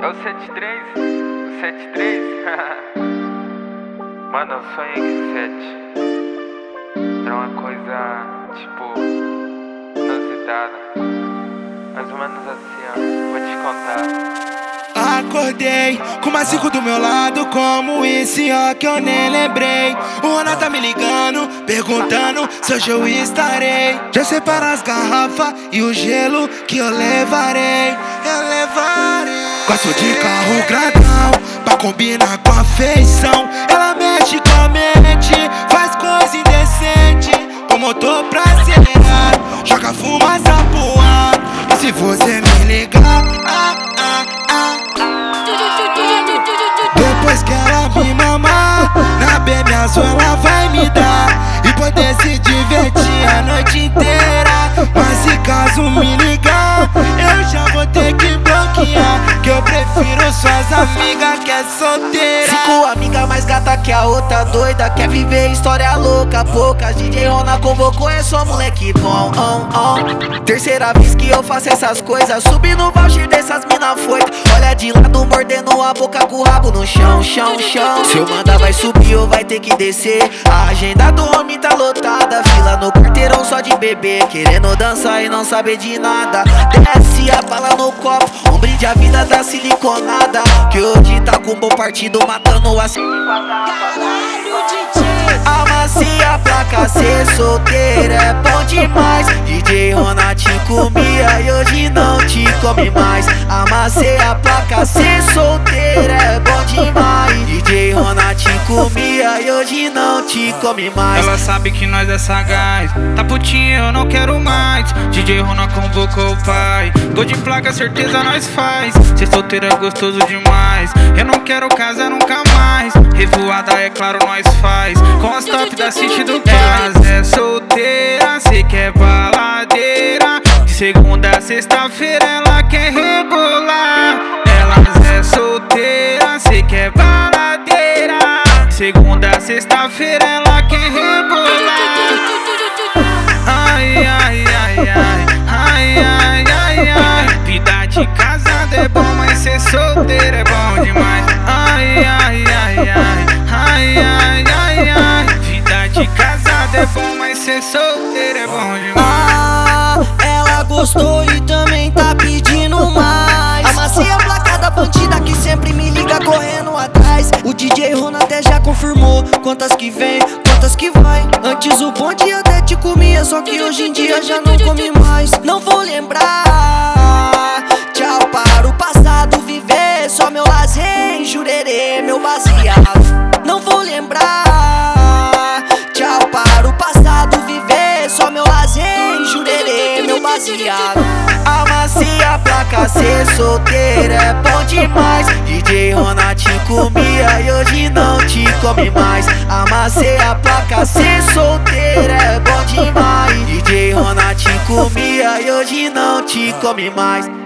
É o 73? O 73? Mano, eu sonhei que 7 era uma coisa, tipo, inusitada. Mais ou menos assim, ó, vou te contar. Acordei com uma 5 do meu lado, como esse ó que eu nem lembrei. O Rona tá me ligando, perguntando se hoje eu estarei. Já separa as garrafas e o gelo que eu levarei. Eu levarei. Gosto de carro grandão, pra combinar com a feição. Ela mexe com a mente, faz coisa indecente. Com motor pra acelerar, joga fumaça pro ar. E se você me ligar, depois que ela me mamar, na BM azul ela vai me dar e poder se divertir a noite inteira. Mas se caso me ligar, eu já vou ter que bloquear, que eu prefiro suas amigas que é solteira. 5 amigas mais gata que a outra doida, quer viver história louca, poucas. DJ Rona convocou, é só moleque bom, Terceira vez que eu faço essas coisas, subi no voucher dessas mina foita. Olha de lado mordendo a boca com o rabo no chão. Se eu mandar vai subir ou vai ter que descer. A agenda do homem tá lotada, fila no quarteirão só de bebê, querendo dançar e não saber de nada. Desce a bala no copo, um brinde a vida da siliconada, que hoje tá com bom partido matando a Amacia pra ser solteira é bom demais. DJ Rona te comia e hoje não te come mais. Amacia pra ser solteira é bom demais. DJ Rona te comia e hoje não te come mais. Ela sabe que nós é sagaz, tá putinha, eu não quero mais. DJ Rona convocou o pai, gol de placa, certeza nós faz. Ser solteira é gostoso demais, eu não quero casa nunca mais. Revoada é claro nós faz, com as top da City do Paz. É solteira, cê quer baladeira, de segunda a sexta-feira ela quer regular. Elas é solteira, cê quer baladeira, de segunda a sexta-feira ela quer regular. Ai, ai, ai, ai, ai, ai, ai, ai. Vida de casada é bom, mas ser solteira é bom demais. Ai, ai, ai, ai, ai, ai, ai, ai. Vida de casada é bom, mas ser solteira é bom demais. Ela gostou e também tá pedindo mais. Amacia placada bandida que sempre me liga correndo atrás. O DJ Rona até já confirmou quantas que vem, quantas que vai. Antes o bonde até te comia, só que hoje em dia já não come mais. Não vou lembrar, tchau para o passado, viver só meu lazer, jurerê, meu baseado. Não vou lembrar, tchau para o passado, viver só meu lazer, jurerê, meu baseado. Amacia pra ser solteira é bom demais. DJ Rona te comia e hoje não te come mais. Amacia pra ser solteira é bom demais. DJ Rona te comia e hoje não te come mais.